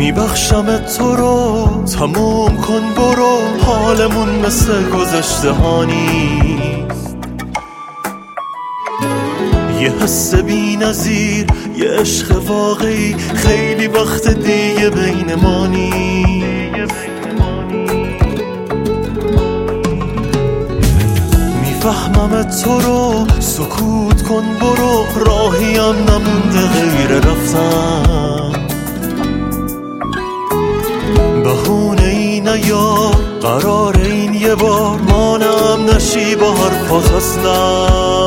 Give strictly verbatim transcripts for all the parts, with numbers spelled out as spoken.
میبخشم تو رو، تموم کن برو، حالمون مثل گذشته ها نیست. یه حس بی نظیر، یه عشق واقعی، خیلی وقت دیگه بین ما نیست. میفهمم تو رو، سکوت کن برو، راهیم نمونده غیر رفتن. بهونه ای نیار، قرار این یه بار مانم نشی با حرفات اصلا.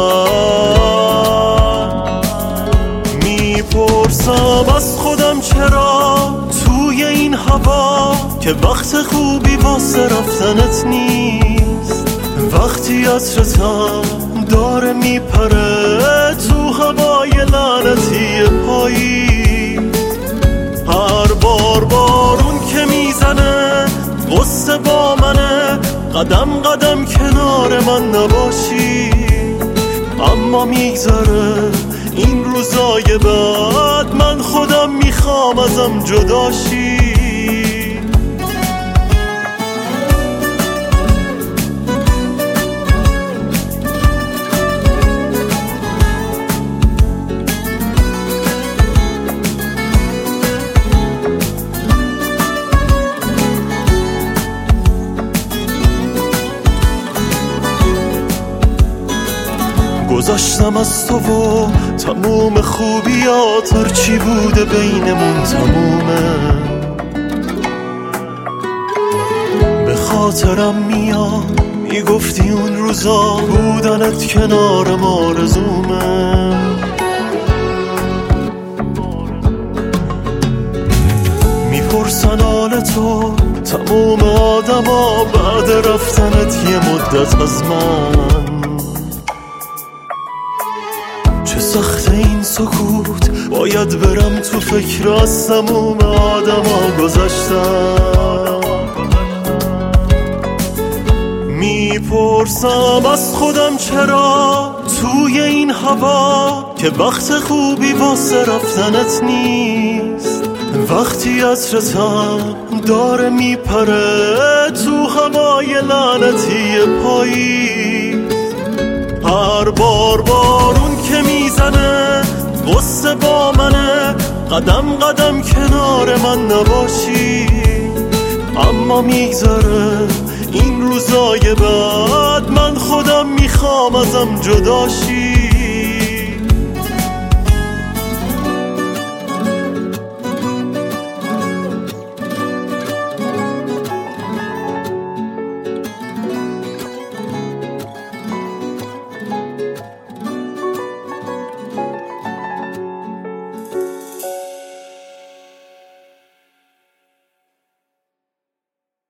میپرسم از خودم چرا توی این هوا که وقت خوبی واسه رفتنت نیست. وقتی عطرتم داره میپره تو هوای لعنتی پاییز. هر بار بارون که میزنه غصه با منه، قدم قدم کنار من نباشی. اما میگذره این روزای بعد، من خودم میخوام ازم جداشی. گذاشتم از تو و تموم خوبیات، هرچی بوده بینمون تمومه. به خاطرم میاد میگفتی اون روزا بودنت کنارم آرزومه. میپرسن حال تو تموم آدما بعد رفتنت یه مدت از من. چه سخت این سکوت، باید برم تو فکر از تموم آدم ها گذشتم. میپرسم از خودم چرا توی این هوا که وقت خوبی واسه رفتنت نیست. وقتی عطرتم داره میپره تو هوای لعنتی پاییز. هر بار بارون که میزنه غصه با منه، قدم قدم کنار من نباشی. اما میگذره این روزای بعد، من خودم میخوام ازم جداشی.